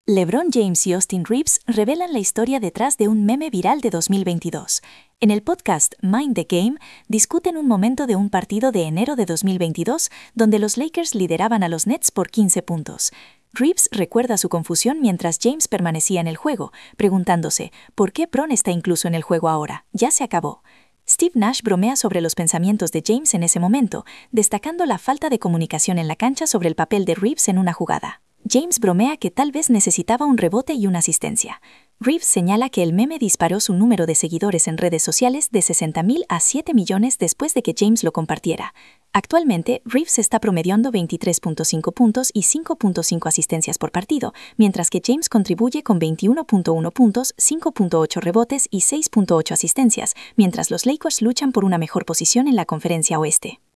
LeBron James y Austin Reeves revelan la historia detrás de un meme viral de 2022. En el podcast Mind the Game, discuten un momento de un partido de enero de 2022 donde los Lakers lideraban a los Nets por 15 puntos. Reeves recuerda su confusión mientras James permanecía en el juego, preguntándose ¿por qué Bron está incluso en el juego ahora? Ya se acabó. Steve Nash bromea sobre los pensamientos de James en ese momento, destacando la falta de comunicación en la cancha sobre el papel de Reeves en una jugada. James bromea que tal vez necesitaba un rebote y una asistencia. Reeves señala que el meme disparó su número de seguidores en redes sociales de 60.000 a 7 millones después de que James lo compartiera. Actualmente, Reeves está promediando 23.5 puntos y 5.5 asistencias por partido, mientras que James contribuye con 21.1 puntos, 5.8 rebotes y 6.8 asistencias, mientras los Lakers luchan por una mejor posición en la Conferencia Oeste.